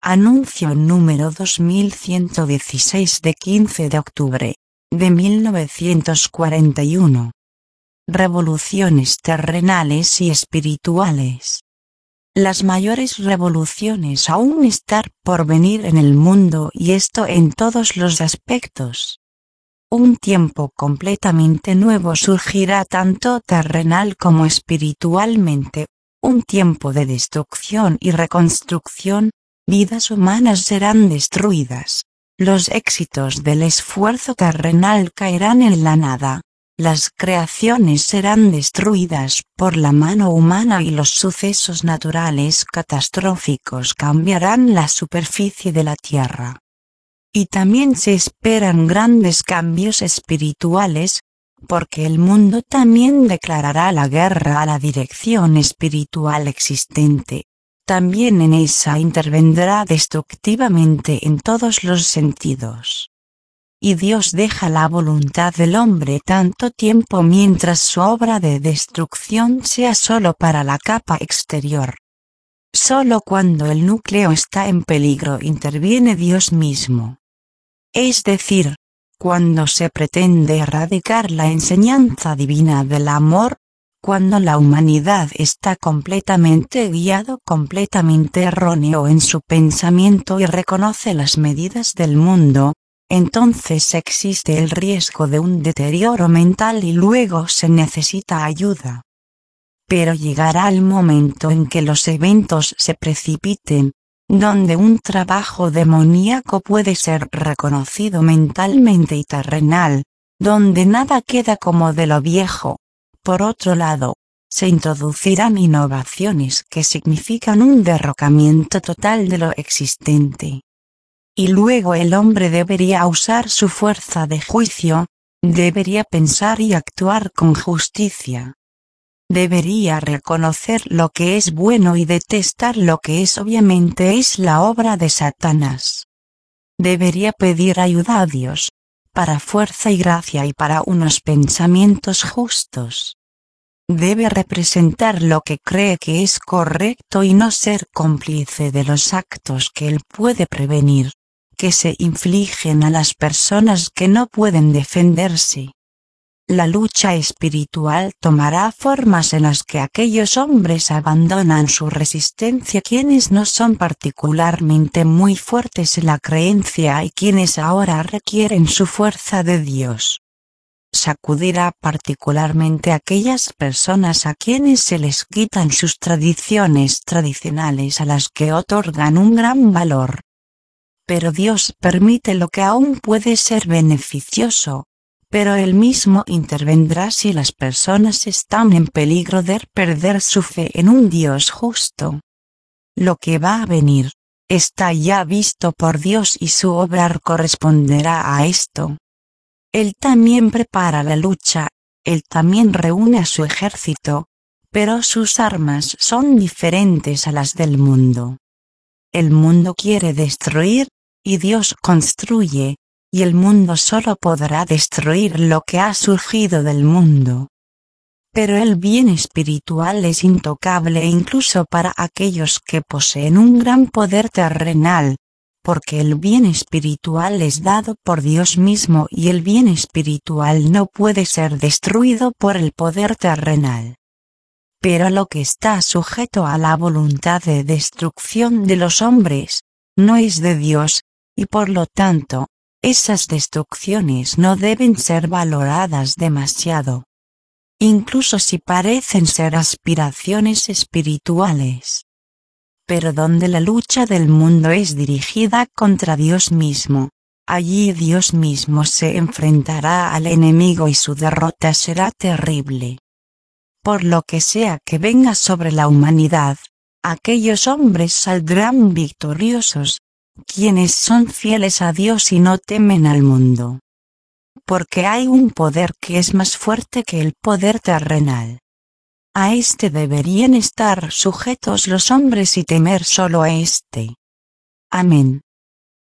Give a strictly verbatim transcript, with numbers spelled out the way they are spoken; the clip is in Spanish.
Anuncio número dos mil ciento dieciséis de quince de octubre de mil novecientos cuarenta y uno. Revoluciones terrenales y espirituales. Las mayores revoluciones aún están por venir en el mundo, y esto en todos los aspectos. Un tiempo completamente nuevo surgirá tanto terrenal como espiritualmente, un tiempo de destrucción y reconstrucción. Vidas humanas serán destruidas. Los éxitos del esfuerzo terrenal caerán en la nada. Las creaciones serán destruidas por la mano humana y los sucesos naturales catastróficos cambiarán la superficie de la tierra. Y también se esperan grandes cambios espirituales, porque el mundo también declarará la guerra a la dirección espiritual existente. También en esa intervendrá destructivamente en todos los sentidos. Y Dios deja la voluntad del hombre tanto tiempo mientras su obra de destrucción sea solo para la capa exterior. Solo cuando el núcleo está en peligro interviene Dios mismo. Es decir, cuando se pretende erradicar la enseñanza divina del amor, cuando la humanidad está completamente guiado, completamente erróneo en su pensamiento y reconoce las medidas del mundo, entonces existe el riesgo de un deterioro mental y luego se necesita ayuda. Pero llegará el momento en que los eventos se precipiten, donde un trabajo demoníaco puede ser reconocido mentalmente y terrenal, donde nada queda como de lo viejo. Por otro lado, se introducirán innovaciones que significan un derrocamiento total de lo existente. Y luego el hombre debería usar su fuerza de juicio, debería pensar y actuar con justicia. Debería reconocer lo que es bueno y detestar lo que es obviamente es la obra de Satanás. Debería pedir ayuda a Dios, para fuerza y gracia y para unos pensamientos justos. Debe representar lo que cree que es correcto y no ser cómplice de los actos que él puede prevenir, que se infligen a las personas que no pueden defenderse. La lucha espiritual tomará formas en las que aquellos hombres abandonan su resistencia, quienes no son particularmente muy fuertes en la creencia y quienes ahora requieren su fuerza de Dios. Sacudirá particularmente a aquellas personas a quienes se les quitan sus tradiciones tradicionales a las que otorgan un gran valor. Pero Dios permite lo que aún puede ser beneficioso, pero Él mismo intervendrá si las personas están en peligro de perder su fe en un Dios justo. Lo que va a venir, está ya visto por Dios y su obrar corresponderá a esto. Él también prepara la lucha, Él también reúne a su ejército, pero sus armas son diferentes a las del mundo. El mundo quiere destruir, y Dios construye, y el mundo solo podrá destruir lo que ha surgido del mundo. Pero el bien espiritual es intocable incluso para aquellos que poseen un gran poder terrenal, porque el bien espiritual es dado por Dios mismo y el bien espiritual no puede ser destruido por el poder terrenal. Pero lo que está sujeto a la voluntad de destrucción de los hombres, no es de Dios, y por lo tanto, esas destrucciones no deben ser valoradas demasiado. Incluso si parecen ser aspiraciones espirituales. Pero donde la lucha del mundo es dirigida contra Dios mismo, allí Dios mismo se enfrentará al enemigo y su derrota será terrible. Por lo que sea que venga sobre la humanidad, aquellos hombres saldrán victoriosos, quienes son fieles a Dios y no temen al mundo. Porque hay un poder que es más fuerte que el poder terrenal. A este deberían estar sujetos los hombres y temer solo a este. Amén.